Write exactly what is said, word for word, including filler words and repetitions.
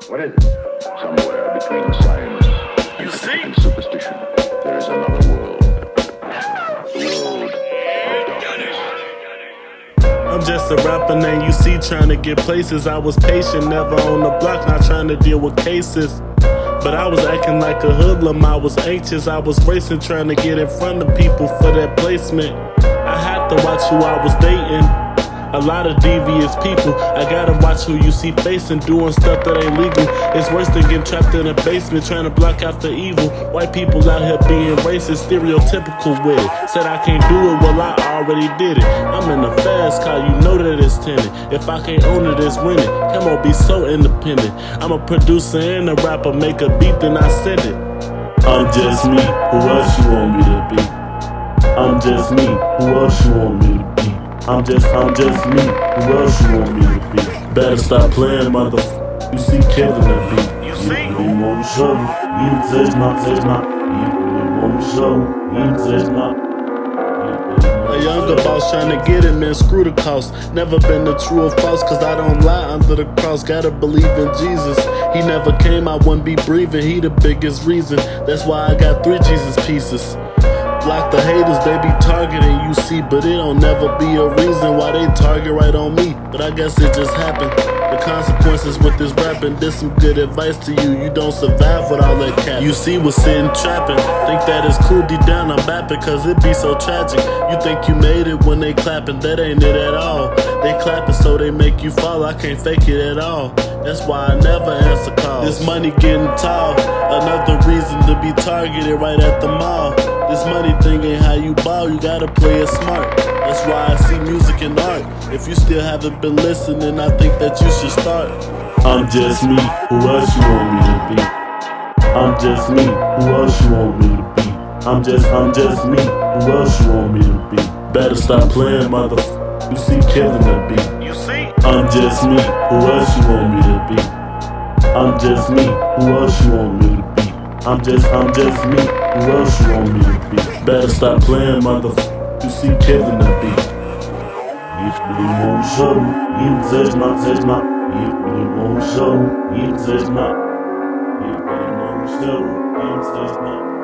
What is it? Somewhere between science You see? and superstition, there is another world. The world of darkness. I'm just a rapper named U C trying to get places. I was patient, never on the block, not trying to deal with cases. But I was acting like a hoodlum, I was anxious, I was racing, trying to get in front of people for that placement. I had to watch who I was dating. A lot of devious people, I gotta watch who you see facing, doing stuff that ain't legal. It's worse than getting trapped in a basement, trying to block out the evil. White people out here being racist, stereotypical with it. Said I can't do it, well I already did it. I'm in a fast car, you know that it's tinted. If I can't own it, it's winning. Come on, be so independent. I'm a producer and a rapper, make a beat, then I send it. I'm just me, who else you want me to be? I'm just me, who else you want me to be? I'm just, I'm just me, who else you want me to be? Better stop playing, motherfucker. You see, killing that beat. You see? You really want to show, you touch my, touch my. You really want to show, you touch my. A younger boss trying to get it, man, screw the cost. Never been the true or false, cause I don't lie under the cross. Gotta believe in Jesus. He never came, I wouldn't be breathing. He the biggest reason. That's why I got three Jesus pieces. Block the haters, they be targeting you see, but it don't never be a reason why they target right on me. But I guess it just happened. The consequences with this rapping, did some good advice to you. You don't survive with all that cap. You see what's sitting trapping. Think that it's cool deep down, I'm bapping cause it be so tragic. You think you made it when they clapping, that ain't it at all. They clapping so they make you fall, I can't fake it at all. That's why I never answer calls. This money getting tall, another reason to be targeted right at the mall. This money thing ain't how you ball, you gotta play it smart. That's why I see music and art. If you still haven't been listening, I think that you should start. I'm just me, who else you want me to be? I'm just me, who else you want me to be? I'm just, I'm just me, who else you want me to be? Better stop playing, motherfucker. You see, killing that beat. You see? I'm just me, who else you want me to be? I'm just me, who else you want me to be? I'm just, I'm just me, who else you want me to be? Better stop playing, motherfucker. You see, killing the beat. You really won't show, you touch my, touch my. You really won't show, you touch my. You really won't show, you touch my.